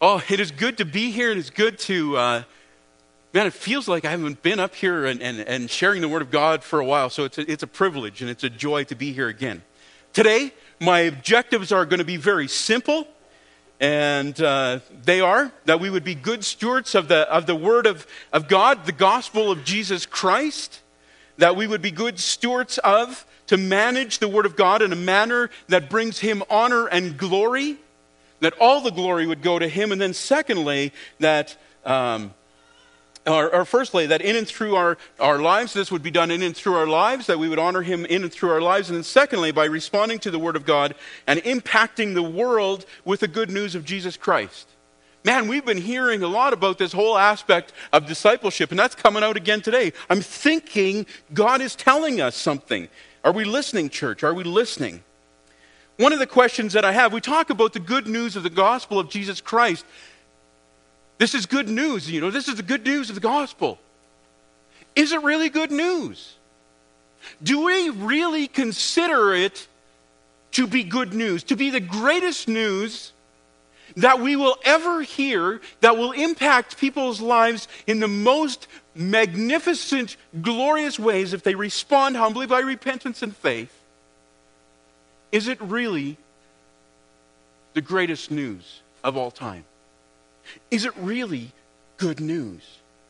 Oh, it is good to be here. It is good to, man, it feels like I haven't been up here and sharing the Word of God for a while. So it's a privilege and it's a joy to be here again. Today, my objectives are going to be very simple. And they are that we would be good stewards of the Word of God, the gospel of Jesus Christ. That we would be good stewards to manage the Word of God in a manner that brings Him honor and glory. That all the glory would go to Him. And then secondly, that, firstly, that in and through our lives, this would be done in and through our lives, that we would honor Him in and through our lives. And then secondly, by responding to the Word of God and impacting the world with the good news of Jesus Christ. Man, we've been hearing a lot about this whole aspect of discipleship, and that's coming out again today. I'm thinking God is telling us something. Are we listening, church? Are we listening? One of the questions that I have, we talk about the good news of the gospel of Jesus Christ. This is good news, this is the good news of the gospel. Is it really good news? Do we really consider it to be good news, to be the greatest news that we will ever hear, that will impact people's lives in the most magnificent, glorious ways if they respond humbly by repentance and faith? Is it really the greatest news of all time? Is it really good news?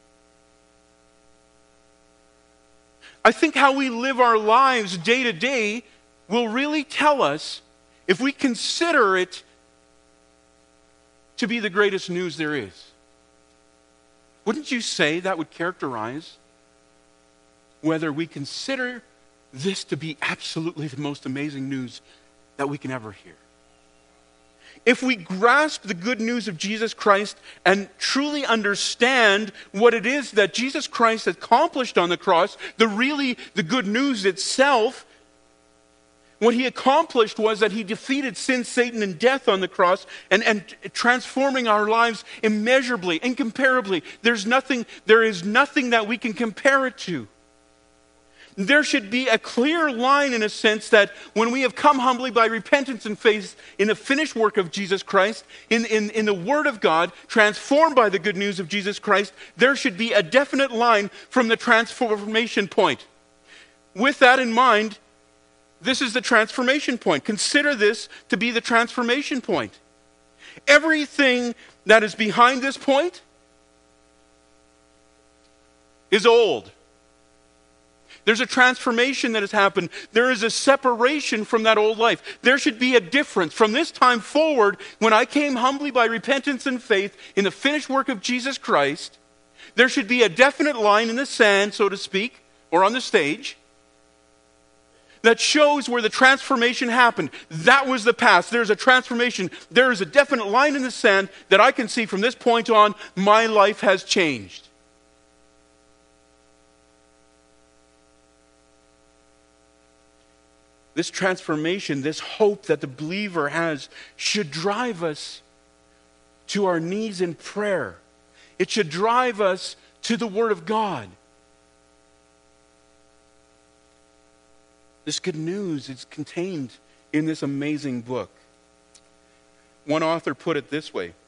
I think how we live our lives day to day will really tell us if we consider it to be the greatest news there is. Wouldn't you say that would characterize whether we consider this to be absolutely the most amazing news that we can ever hear? If we grasp the good news of Jesus Christ and truly understand what it is that Jesus Christ accomplished on the cross, the good news itself, what He accomplished was that He defeated sin, Satan, and death on the cross and transforming our lives immeasurably, incomparably. There is nothing that we can compare it to. There should be a clear line in a sense that when we have come humbly by repentance and faith in the finished work of Jesus Christ, in the Word of God, transformed by the good news of Jesus Christ, there should be a definite line from the transformation point. With that in mind, this is the transformation point. Consider this to be the transformation point. Everything that is behind this point is old. There's a transformation that has happened. There is a separation from that old life. There should be a difference. From this time forward, when I came humbly by repentance and faith in the finished work of Jesus Christ, there should be a definite line in the sand, so to speak, or on the stage, that shows where the transformation happened. That was the past. There's a transformation. There is a definite line in the sand that I can see from this point on, my life has changed. This transformation, this hope that the believer has, should drive us to our knees in prayer. It should drive us to the Word of God. This good news is contained in this amazing book. One author put it this way: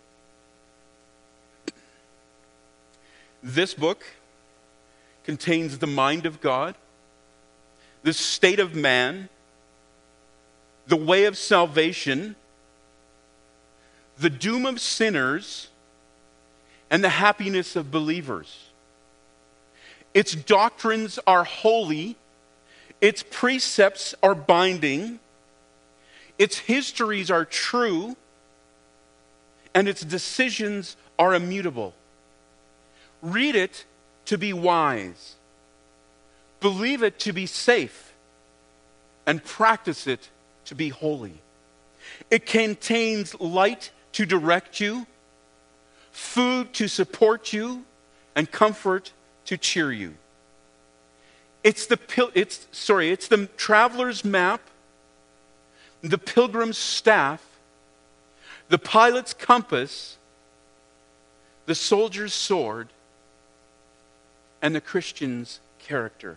this book contains the mind of God, the state of man, the way of salvation, the doom of sinners, and the happiness of believers. Its doctrines are holy, its precepts are binding, its histories are true, and its decisions are immutable. Read it to be wise, believe it to be safe, and practice it to be holy. It contains light to direct you, food to support you, and comfort to cheer you. It's the traveler's map, the pilgrim's staff, the pilot's compass, the soldier's sword, and the Christian's character.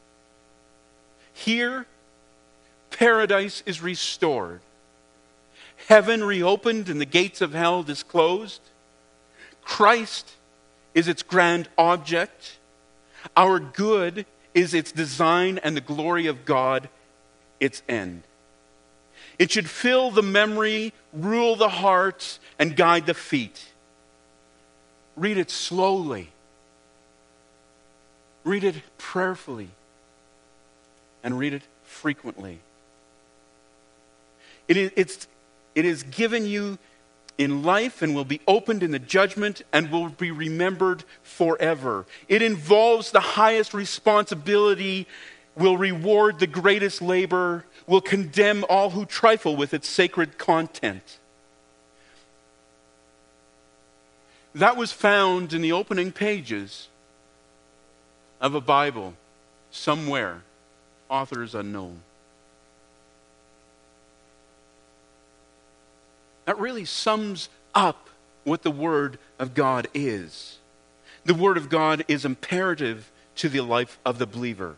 Here, paradise is restored. heaven reopened and the gates of hell disclosed. Christ is its grand object. Our good is its design, and the glory of God its end. It should fill the memory, rule the heart, and guide the feet. Read it slowly. Read it prayerfully. And read it frequently. It is given you in life and will be opened in the judgment and will be remembered forever. It involves the highest responsibility, will reward the greatest labor, will condemn all who trifle with its sacred content. That was found in the opening pages of a Bible somewhere, authors unknown. That really sums up what the Word of God is. The Word of God is imperative to the life of the believer.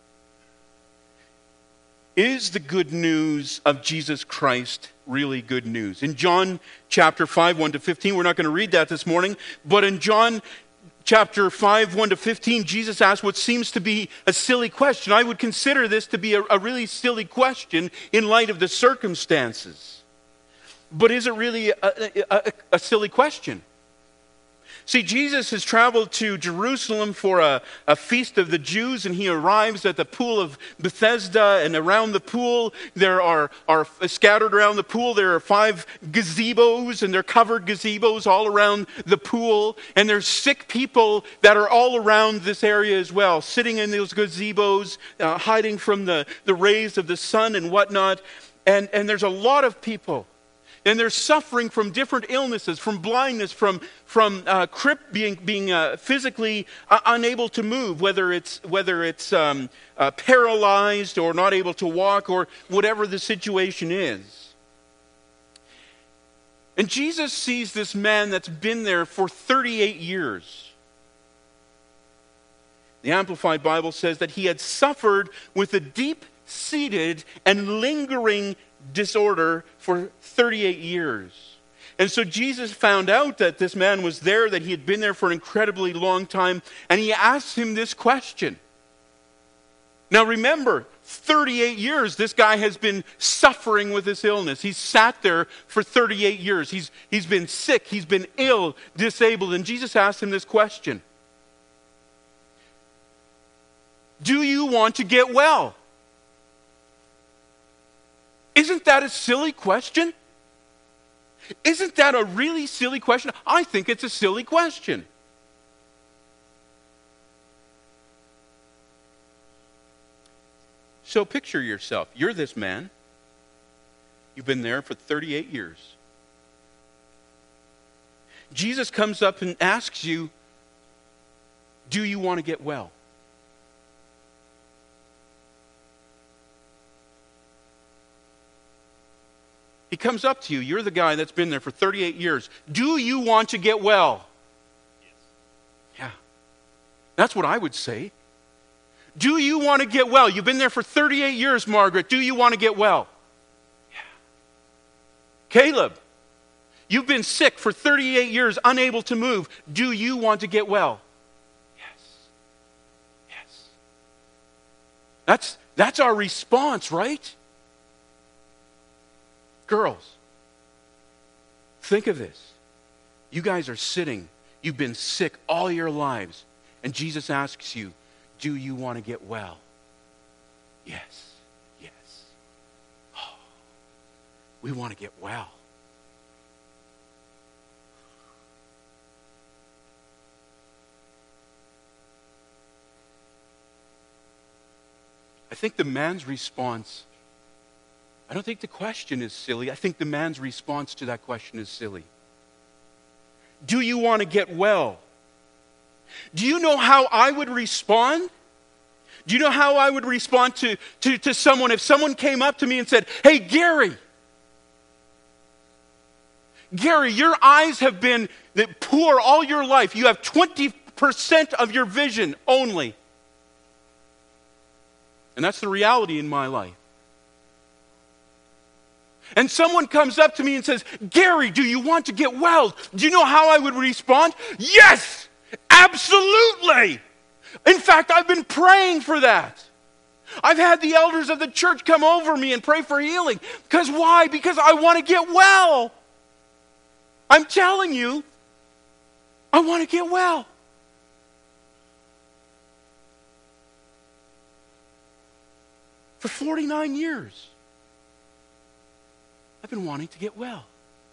Is the good news of Jesus Christ really good news? In John chapter 5, 1 to 15, we're not going to read that this morning, but in John chapter 5, 1 to 15, Jesus asked what seems to be a silly question. I would consider this to be a really silly question in light of the circumstances. But is it really a silly question? See, Jesus has traveled to Jerusalem for a feast of the Jews, and he arrives at the pool of Bethesda, and around the pool, there are scattered around the pool, there are 5 gazebos, and they're covered gazebos all around the pool, and there's sick people that are all around this area as well, sitting in those gazebos, hiding from the rays of the sun and whatnot, and there's a lot of people. And they're suffering from different illnesses, from blindness, from being physically unable to move, whether it's paralyzed or not able to walk or whatever the situation is. And Jesus sees this man that's been there for 38 years. The Amplified Bible says that he had suffered with a deep-seated and lingering disorder for 38 years. And so Jesus found out that this man was there, that he had been there for an incredibly long time, and he asked him this question. Now remember, 38 years this guy has been suffering with this illness. He's sat there for 38 years. He's been sick, he's been ill, disabled, and Jesus asked him this question. Do you want to get well? Isn't that a silly question? Isn't that a really silly question? I think it's a silly question. So picture yourself. You're this man. You've been there for 38 years. Jesus comes up and asks you, do you want to get well? He comes up to you. You're the guy that's been there for 38 years. Do you want to get well? Yes. Yeah. That's what I would say. Do you want to get well? You've been there for 38 years, Margaret. Do you want to get well? Yeah. Caleb, you've been sick for 38 years, unable to move. Do you want to get well? Yes. Yes. That's our response, right? Girls, think of this. You guys are sitting, you've been sick all your lives, and Jesus asks you, do you want to get well? Yes, yes. Oh, we want to get well. I think the man's response, I don't think the question is silly. I think the man's response to that question is silly. Do you want to get well? Do you know how I would respond? Do you know how I would respond to someone if someone came up to me and said, hey, Gary, your eyes have been poor all your life. You have 20% of your vision only. And that's the reality in my life. and someone comes up to me and says, Gary, do you want to get well? Do you know how I would respond? Yes, absolutely. In fact, I've been praying for that. I've had the elders of the church come over me and pray for healing. Because why? Because I want to get well. I'm telling you, I want to get well. For 49 years, I've been wanting to get well.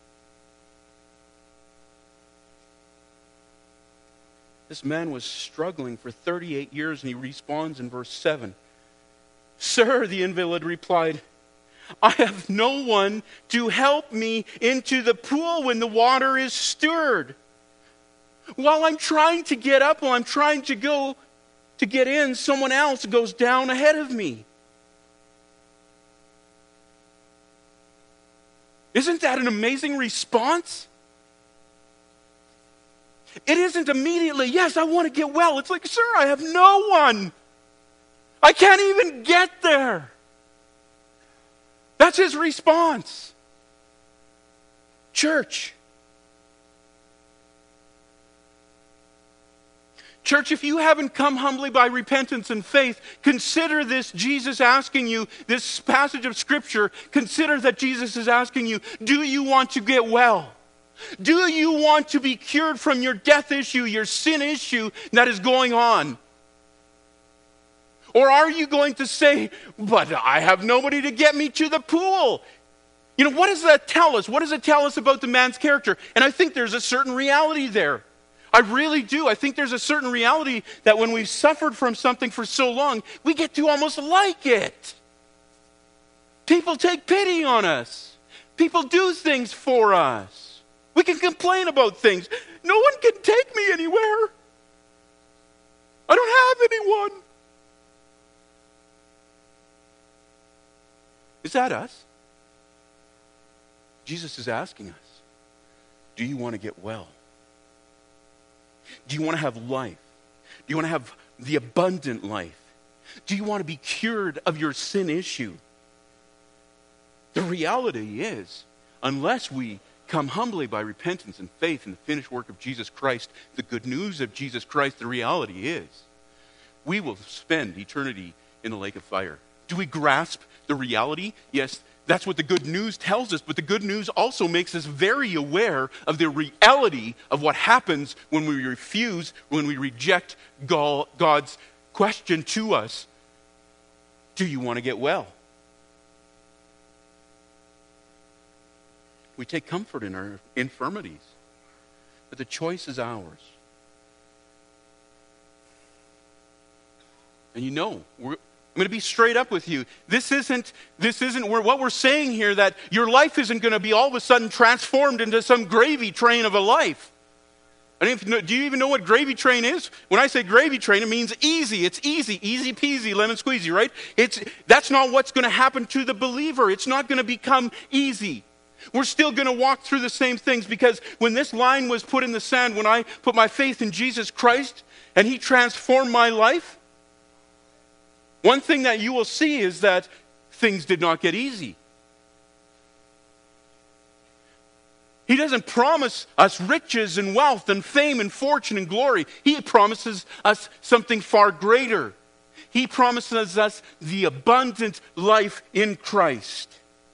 This man was struggling for 38 years, and he responds in verse 7. Sir, the invalid replied, I have no one to help me into the pool when the water is stirred. While I'm trying to get up, while I'm trying to go to get in, someone else goes down ahead of me. Isn't that an amazing response? It isn't immediately, yes, I want to get well. It's like, sir, I have no one. I can't even get there. That's his response. Church, if you haven't come humbly by repentance and faith, consider this Jesus asking you, this passage of Scripture, consider that Jesus is asking you, do you want to get well? Do you want to be cured from your death issue, your sin issue that is going on? Or are you going to say, but I have nobody to get me to the pool? You know, what does that tell us? What does it tell us about the man's character? And I think there's a certain reality there. I really do. I think there's a certain reality that when we've suffered from something for so long, we get to almost like it. People take pity on us. People do things for us. We can complain about things. No one can take me anywhere. I don't have anyone. Is that us? Jesus is asking us, do you want to get well? Do you want to have life? Do you want to have the abundant life? Do you want to be cured of your sin issue? The reality is, unless we come humbly by repentance and faith in the finished work of Jesus Christ, the good news of Jesus Christ, the reality is, we will spend eternity in the lake of fire. Do we grasp the reality? Yes, that's what the good news tells us, but the good news also makes us very aware of the reality of what happens when we refuse, when we reject God's question to us. Do you want to get well? We take comfort in our infirmities, but the choice is ours. And you know, I'm going to be straight up with you. This isn't what we're saying here, that your life isn't going to be all of a sudden transformed into some gravy train of a life. Do you even know what gravy train is? When I say gravy train, it means easy. It's easy peasy, lemon squeezy, right? That's not what's going to happen to the believer. It's not going to become easy. We're still going to walk through the same things, because when this line was put in the sand, when I put my faith in Jesus Christ and He transformed my life, one thing that you will see is that things did not get easy. He doesn't promise us riches and wealth and fame and fortune and glory. He promises us something far greater. He promises us the abundant life in Christ.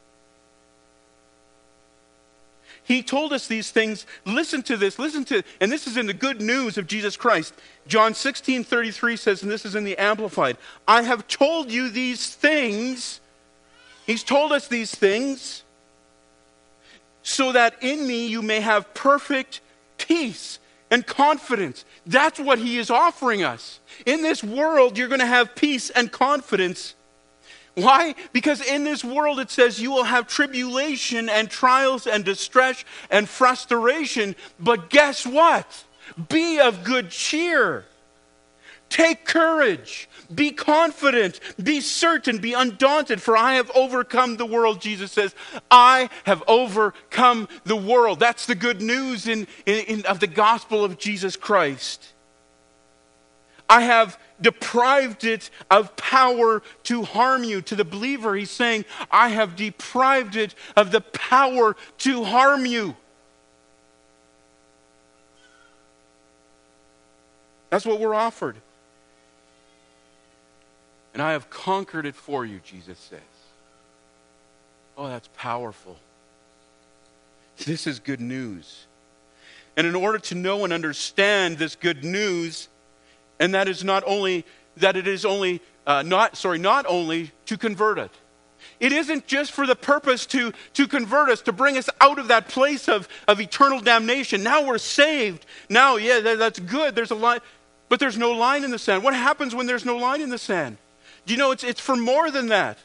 He told us these things. Listen to this, and this is in the good news of Jesus Christ. John 16:33 says, and this is in the Amplified, I have told you these things. He's told us these things so that in me you may have perfect peace and confidence. That's what He is offering us. In this world, you're going to have peace and confidence. Why? Because in this world it says you will have tribulation and trials and distress and frustration. But guess what? Be of good cheer. Take courage. Be confident. Be certain. Be undaunted. For I have overcome the world, Jesus says. I have overcome the world. That's the good news of the gospel of Jesus Christ. I have deprived it of power to harm you. To the believer, he's saying, I have deprived it of the power to harm you. That's what we're offered. And I have conquered it for you, Jesus says. Oh, that's powerful. This is good news. And in order to know and understand this good news, and that is not only to convert it. It isn't just for the purpose to convert us, to bring us out of that place of eternal damnation. Now we're saved. Now, that's good. There's a line, but there's no line in the sand. What happens when there's no line in the sand? Do you know it's for more than that?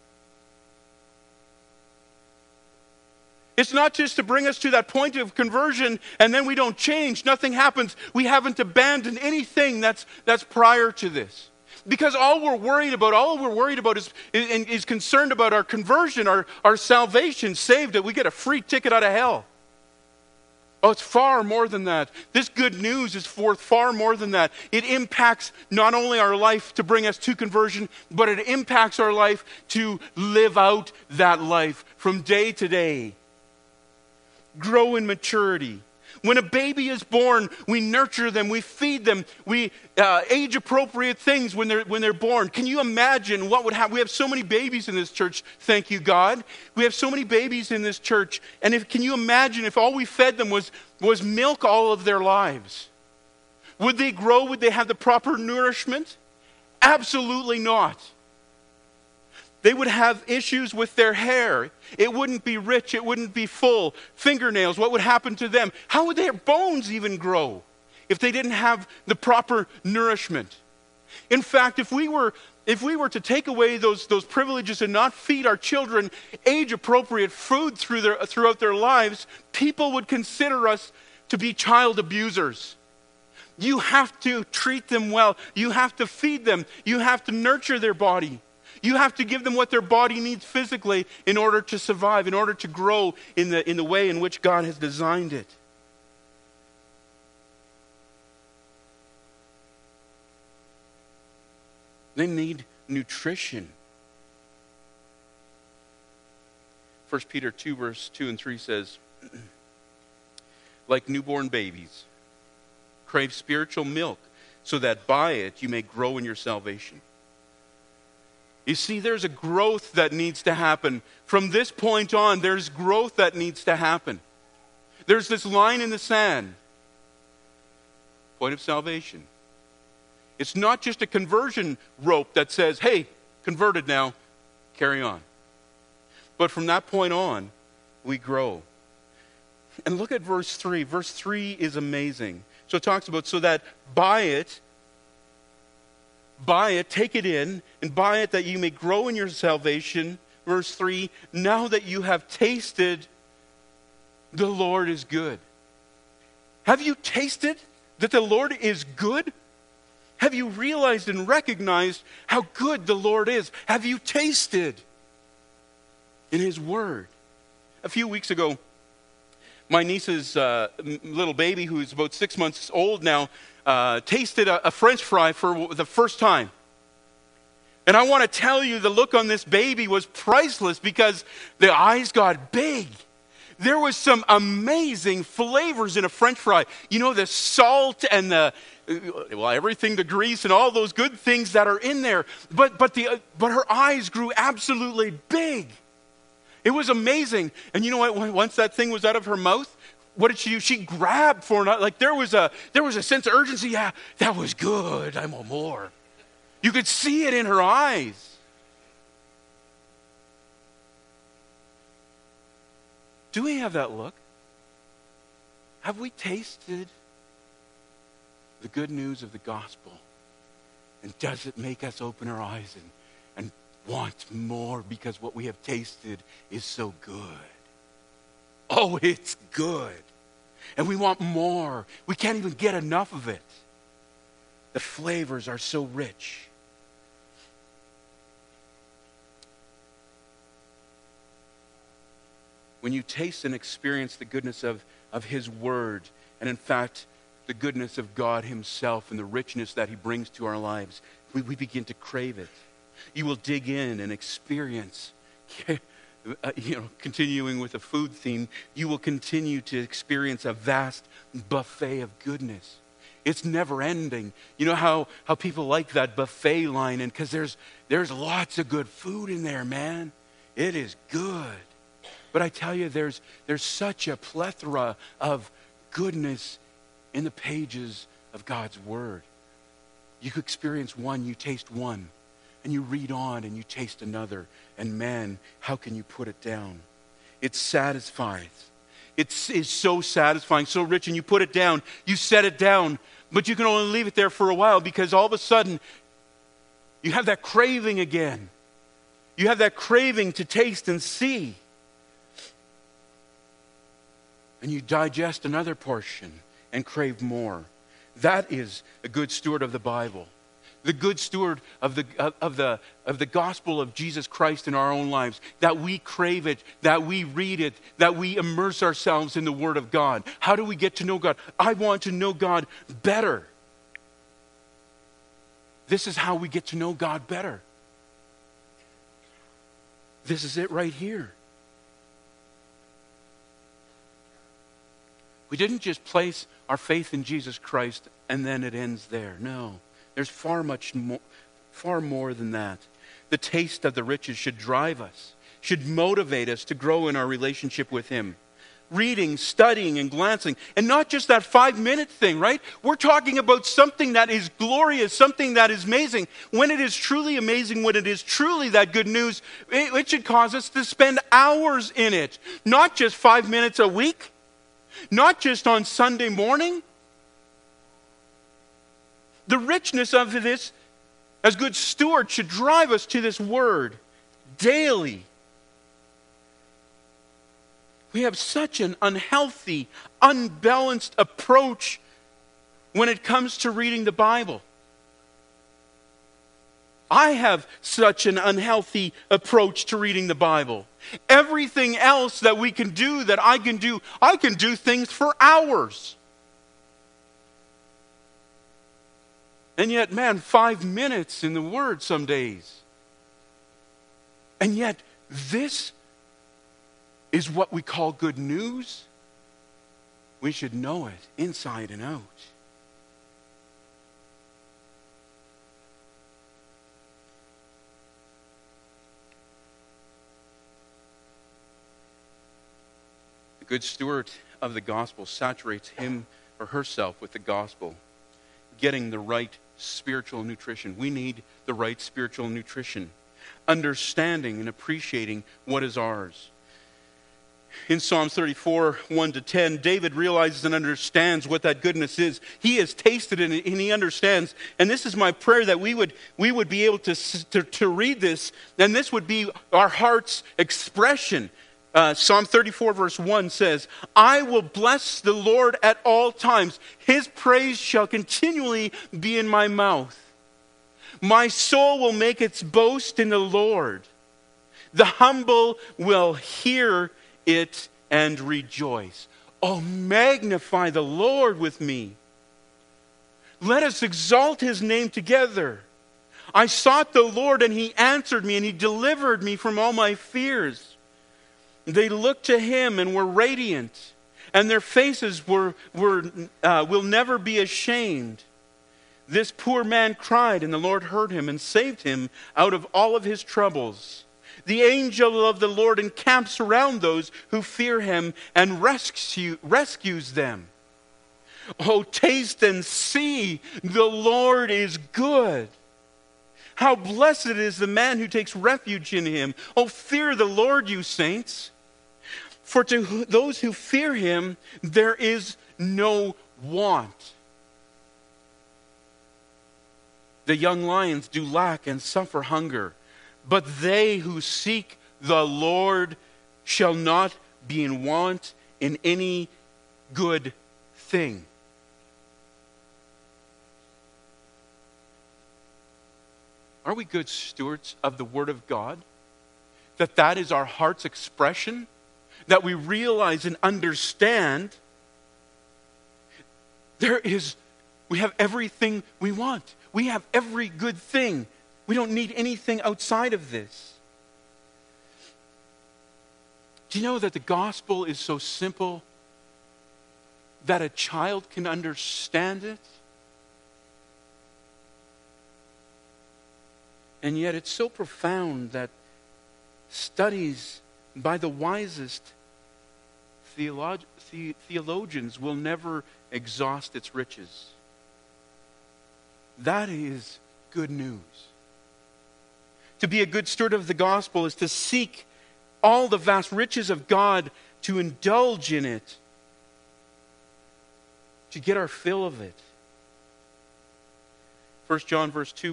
It's not just to bring us to that point of conversion and then we don't change. Nothing happens. We haven't abandoned anything that's prior to this. Because all we're worried about is concerned about our conversion, our salvation, saved, that we get a free ticket out of hell. Oh, it's far more than that. This good news is worth far more than that. It impacts not only our life to bring us to conversion, but it impacts our life to live out that life from day to day. Grow in maturity. When a baby is born, we nurture them, we feed them, we age-appropriate things when they're born. Can you imagine what would happen? We have so many babies in this church, thank you, God. We have so many babies in this church. And can you imagine if all we fed them was milk all of their lives? Would they grow? Would they have the proper nourishment? Absolutely not. They would have issues with their hair. It wouldn't be rich. It wouldn't be full. Fingernails, what would happen to them? How would their bones even grow if they didn't have the proper nourishment? In fact, if we were to take away those privileges and not feed our children age-appropriate food throughout their lives, people would consider us to be child abusers. You have to treat them well. You have to feed them. You have to nurture their body. You have to give them what their body needs physically in order to survive, in order to grow in the way in which God has designed it. They need nutrition. 1 Peter 2, verse 2 and 3 says, like newborn babies, crave spiritual milk, so that by it you may grow in your salvation. You see, there's a growth that needs to happen. From this point on, there's growth that needs to happen. There's this line in the sand. Point of salvation. It's not just a conversion rope that says, hey, converted now, carry on. But from that point on, we grow. And look at verse 3. Verse 3 is amazing. So it talks about, so that by it, take it in, and by it that you may grow in your salvation. Verse 3, now that you have tasted, the Lord is good. Have you tasted that the Lord is good? Have you realized and recognized how good the Lord is? Have you tasted in His Word? A few weeks ago, my niece's little baby, who's about 6 months old now, tasted a French fry for the first time. And I want to tell you, the look on this baby was priceless because the eyes got big. There was some amazing flavors in a French fry. You know, the salt and everything, the grease and all those good things that are in there. But her eyes grew absolutely big. It was amazing. And you know what? Once that thing was out of her mouth, what did she do? She grabbed for it. Like there was a sense of urgency. Yeah, that was good. I want more. You could see it in her eyes. Do we have that look? Have we tasted the good news of the gospel? And does it make us open our eyes and want more because what we have tasted is so good? Oh, it's good. And we want more. We can't even get enough of it. The flavors are so rich. When you taste and experience the goodness of His Word, and in fact, the goodness of God himself and the richness that he brings to our lives, we begin to crave it. You will dig in and experience, continuing with the food theme, you will continue to experience a vast buffet of goodness. It's never ending. You know how people like that buffet line, and because there's lots of good food in there, man. It is good. But I tell you, there's such a plethora of goodness in the pages of God's Word. You could experience one, you taste one, and you read on and you taste another. And man, how can you put it down? It satisfies. It is so satisfying, so rich, and you put it down, you set it down, but you can only leave it there for a while because all of a sudden you have that craving again. You have that craving to taste and see. And you digest another portion and crave more. That is a good steward of the Bible. The good steward of the gospel of Jesus Christ in our own lives. That we crave it, that we read it, that we immerse ourselves in the Word of God. How do we get to know God? I want to know God better. This is how we get to know God better. This is it right here. We didn't just place our faith in Jesus Christ and then it ends there. No, there's far more than that. The taste of the riches should drive us, should motivate us to grow in our relationship with Him. Reading, studying, and glancing. And not just that 5-minute thing, right? We're talking about something that is glorious, something that is amazing. When it is truly amazing, when it is truly that good news, it should cause us to spend hours in it. Not just 5 minutes a week. Not just on Sunday morning. The richness of this, as good stewards, should drive us to this Word daily. We have such an unhealthy, unbalanced approach when it comes to reading the Bible. I have such an unhealthy approach to reading the Bible. Everything else that we can do, that I can do things for hours. And yet, man, 5 minutes in the Word some days. And yet, this is what we call good news. We should know it inside and out. The good steward of the gospel saturates him or herself with the gospel, getting the right spiritual nutrition. We need the right spiritual nutrition, understanding and appreciating what is ours. In Psalms 34, 1-10, David realizes and understands what that goodness is. He has tasted it and he understands. And this is my prayer, that we would be able to read this, and this would be our heart's expression. Psalm 34 verse 1 says, I will bless the Lord at all times. His praise shall continually be in my mouth. My soul will make its boast in the Lord. The humble will hear it and rejoice. Oh, magnify the Lord with me. Let us exalt His name together. I sought the Lord and He answered me, and He delivered me from all my fears. They looked to Him and were radiant, and their faces will never be ashamed. This poor man cried, and the Lord heard him and saved him out of all of his troubles. The angel of the Lord encamps around those who fear Him and rescues them. Oh, taste and see, the Lord is good. How blessed is the man who takes refuge in Him. Oh, fear the Lord, you saints. For to those who fear Him, there is no want. The young lions do lack and suffer hunger, but they who seek the Lord shall not be in want in any good thing. Are we good stewards of the Word of God? That is our heart's expression? That we realize and understand We have everything we want. We have every good thing. We don't need anything outside of this. Do you know that the gospel is so simple that a child can understand it? And yet it's so profound that studies by the wisest theologians will never exhaust its riches. That is good news. To be a good steward of the gospel is to seek all the vast riches of God, to indulge in it, to get our fill of it. 1 John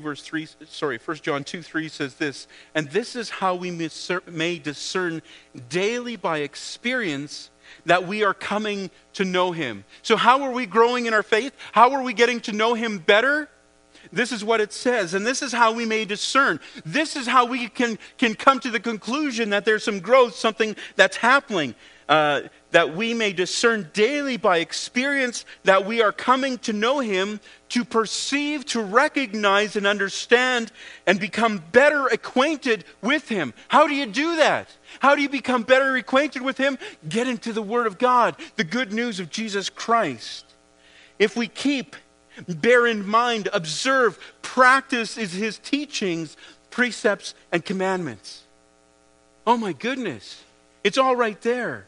2:3 says this, and this is how we may discern daily by experience that we are coming to know Him. So how are we growing in our faith? How are we getting to know Him better? This is what it says, and this is how we may discern. This is how we can come to the conclusion that there's some growth, something that's happening. That we may discern daily by experience that we are coming to know Him, to perceive, to recognize, and understand, and become better acquainted with Him. How do you do that? How do you become better acquainted with Him? Get into the Word of God, the good news of Jesus Christ. If we bear in mind, observe, practice His teachings, precepts, and commandments. Oh my goodness, it's all right there.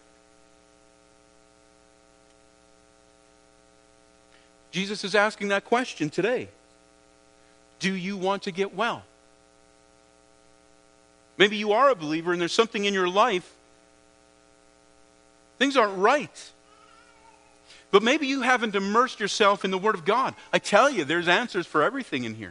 Jesus is asking that question today. Do you want to get well? Maybe you are a believer and there's something in your life. Things aren't right. But maybe you haven't immersed yourself in the Word of God. I tell you, there's answers for everything in here.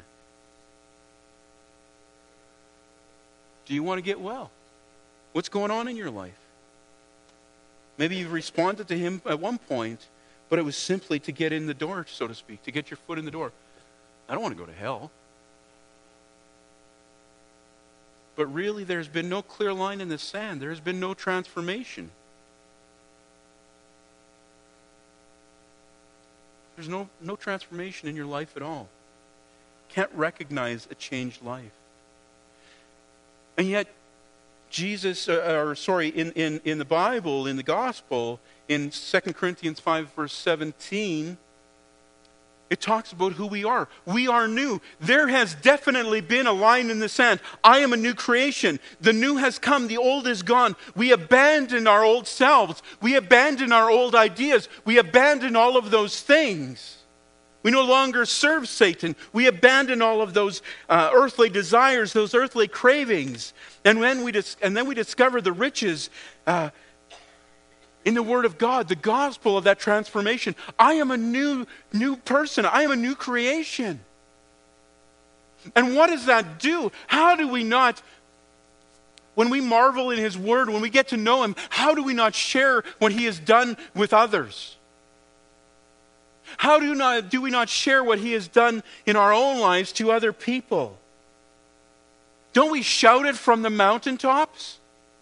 Do you want to get well? What's going on in your life? Maybe you've responded to Him at one point, but it was simply to get in the door, so to speak, to get your foot in the door. I don't want to go to hell. But really, there's been no clear line in the sand. There has been no transformation. There's no transformation in your life at all. Can't recognize a changed life. And yet, Jesus, in the Bible, in the Gospel, in 2 Corinthians 5, verse 17, it talks about who we are. We are new. There has definitely been a line in the sand. I am a new creation. The new has come. The old is gone. We abandon our old selves. We abandon our old ideas. We abandon all of those things. We no longer serve Satan. We abandon all of those earthly desires, those earthly cravings. And then we discover the riches in the Word of God, the gospel of that transformation. I am a new person. I am a new creation. And what does that do? How do we not, when we marvel in His Word, when we get to know Him, how do we not share what He has done with others? How do we not share what He has done in our own lives to other people? Don't we shout it from the mountaintops?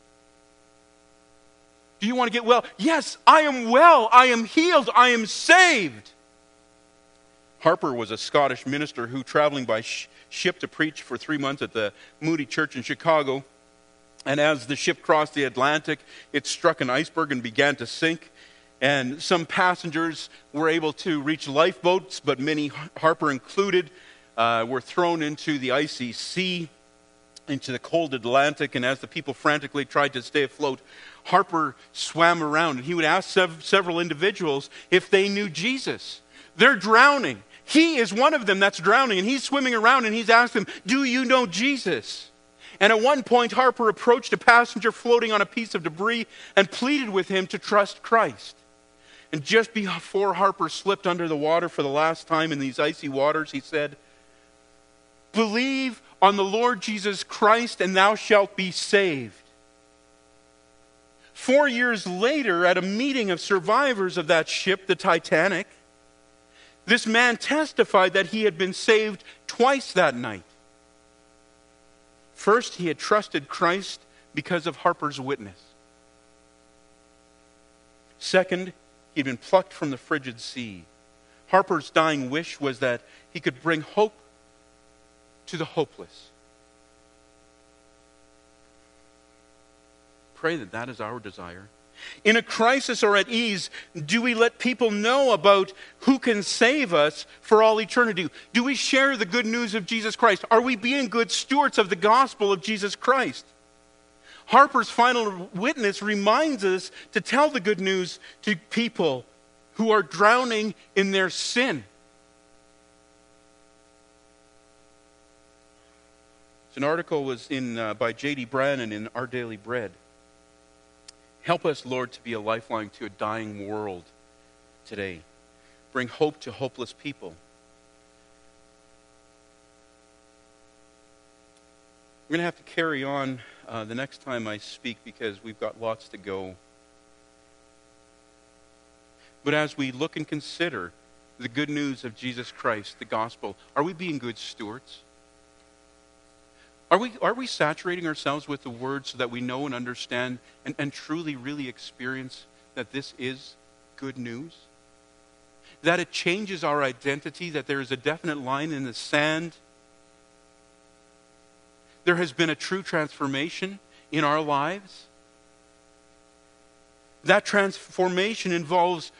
Do you want to get well? Yes, I am well. I am healed. I am saved. Harper was a Scottish minister who, traveling by ship to preach for 3 months at the Moody Church in Chicago, and as the ship crossed the Atlantic, it struck an iceberg and began to sink. And some passengers were able to reach lifeboats, but many, Harper included, were thrown into the icy sea, into the cold Atlantic. And as the people frantically tried to stay afloat, Harper swam around, and he would ask several individuals if they knew Jesus. They're drowning. He is one of them that's drowning, and he's swimming around, and he's asking them, do you know Jesus? And at one point, Harper approached a passenger floating on a piece of debris and pleaded with him to trust Christ. And just before Harper slipped under the water for the last time in these icy waters, he said, believe on the Lord Jesus Christ, and thou shalt be saved. 4 years later, at a meeting of survivors of that ship, the Titanic, this man testified that he had been saved twice that night. First, he had trusted Christ because of Harper's witness. Second, he'd been plucked from the frigid sea. Harper's dying wish was that he could bring hope to the hopeless. Pray that that is our desire. In a crisis or at ease, do we let people know about who can save us for all eternity? Do we share the good news of Jesus Christ? Are we being good stewards of the gospel of Jesus Christ? Harper's final witness reminds us to tell the good news to people who are drowning in their sin. An article was by J.D. Brannon in Our Daily Bread. Help us, Lord, to be a lifeline to a dying world today. Bring hope to hopeless people. We're going to have to carry on the next time I speak because we've got lots to go. But as we look and consider the good news of Jesus Christ, the gospel, are we being good stewards? Are we saturating ourselves with the word so that we know and understand and truly, really experience that this is good news? That it changes our identity, that there is a definite line in the sand. There has been a true transformation in our lives. That transformation involves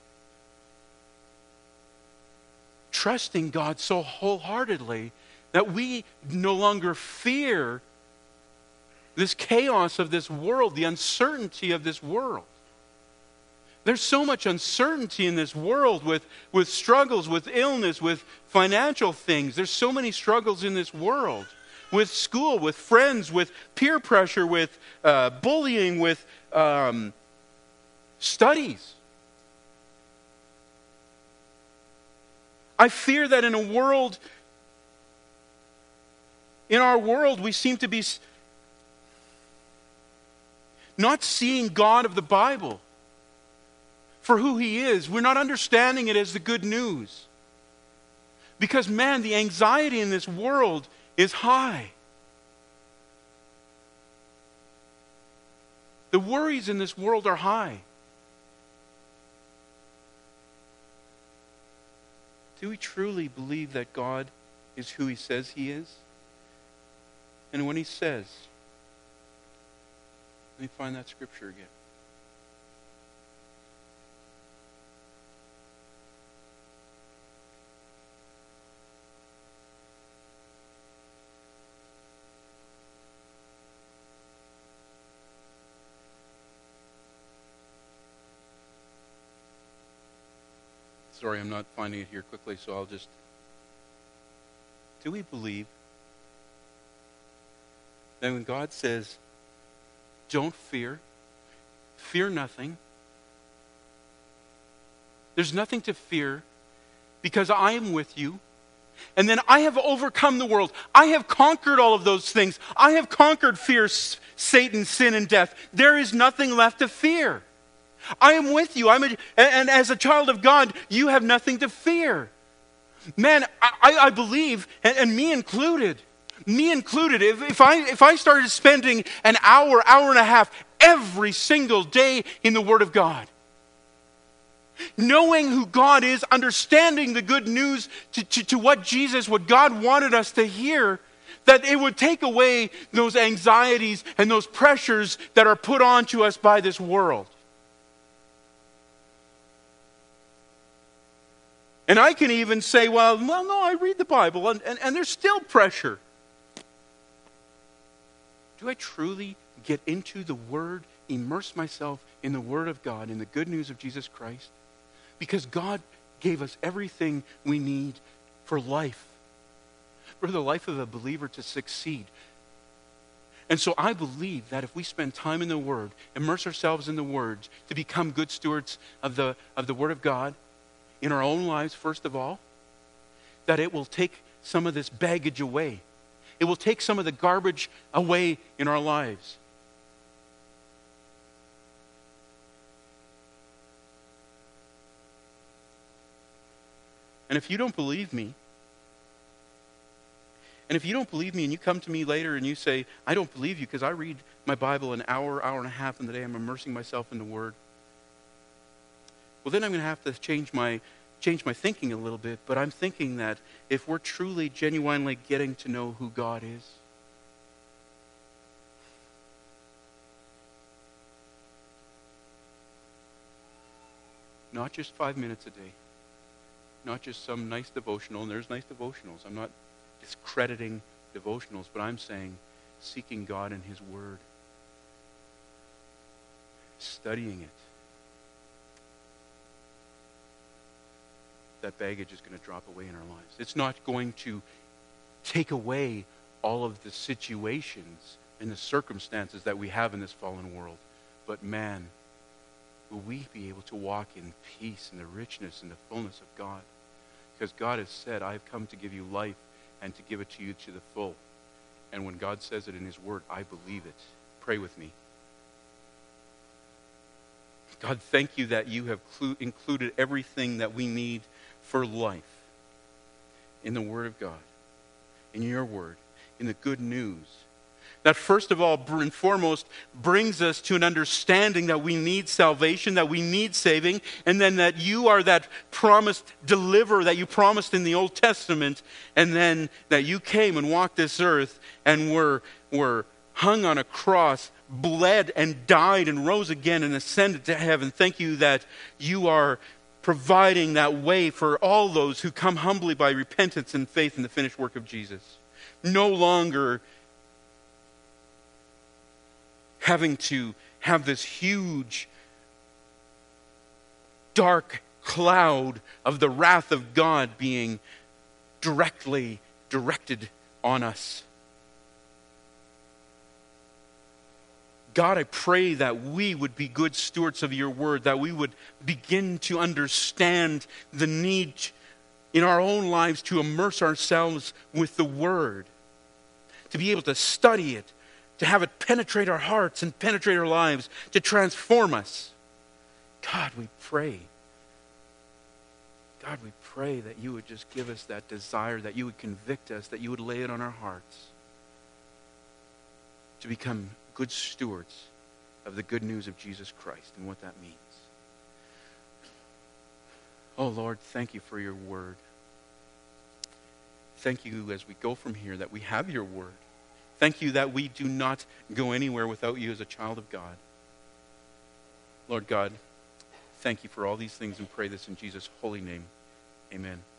trusting God so wholeheartedly that we no longer fear this chaos of this world, the uncertainty of this world. There's so much uncertainty in this world with struggles, with illness, with financial things. There's so many struggles in this world. With school, with friends, with peer pressure, with bullying, with studies. I fear that in our world, we seem to be not seeing God of the Bible for who He is. We're not understanding it as the good news. Because, man, the anxiety in this world is high. The worries in this world are high. Do we truly believe that God is who He says He is? And when He says, let me find that scripture again. Sorry, I'm not finding it here quickly, so I'll just... Do we believe that when God says, don't fear, fear nothing, there's nothing to fear because I am with you, and then I have overcome the world. I have conquered all of those things. I have conquered fear, Satan, sin, and death. There is nothing left to fear. I am with you. And as a child of God, you have nothing to fear. Man, I believe, and me included, if I started spending an hour and a half every single day in the Word of God, knowing who God is, understanding the good news to what God wanted us to hear, that it would take away those anxieties and those pressures that are put onto us by this world. And I can even say, well, no, I read the Bible, and there's still pressure. Do I truly get into the Word, immerse myself in the Word of God, in the good news of Jesus Christ? Because God gave us everything we need for life, for the life of a believer to succeed. And so I believe that if we spend time in the Word, immerse ourselves in the Word, to become good stewards of the Word of God, in our own lives, first of all, that it will take some of this baggage away. It will take some of the garbage away in our lives. And if you don't believe me, and you come to me later and you say, I don't believe you because I read my Bible an hour and a half in the day, I'm immersing myself in the Word. Well, then I'm going to have to change my changed my thinking a little bit, but I'm thinking that if we're truly, genuinely getting to know who God is, not just 5 minutes a day, not just some nice devotional, and there's nice devotionals. I'm not discrediting devotionals, but I'm saying seeking God in His Word, studying it. That baggage is going to drop away in our lives. It's not going to take away all of the situations and the circumstances that we have in this fallen world. But man, will we be able to walk in peace and the richness and the fullness of God? Because God has said, I have come to give you life and to give it to you to the full. And when God says it in His Word, I believe it. Pray with me. God, thank you that you have included everything that we need for life in the Word of God, in your Word, in the good news. That first of all and foremost brings us to an understanding that we need salvation, that we need saving, and then that you are that promised deliverer that you promised in the Old Testament, and then that you came and walked this earth and were hung on a cross, bled and died and rose again and ascended to heaven. Thank you that you are providing that way for all those who come humbly by repentance and faith in the finished work of Jesus. No longer having to have this huge, dark cloud of the wrath of God being directly directed on us. God, I pray that we would be good stewards of your word, that we would begin to understand the need in our own lives to immerse ourselves with the word, to be able to study it, to have it penetrate our hearts and penetrate our lives, to transform us. God, we pray. God, we pray that you would just give us that desire, that you would convict us, that you would lay it on our hearts to become good stewards of the good news of Jesus Christ and what that means. Oh Lord, thank you for your word. Thank you as we go from here that we have your word. Thank you that we do not go anywhere without you as a child of God. Lord God, thank you for all these things and pray this in Jesus' holy name. Amen.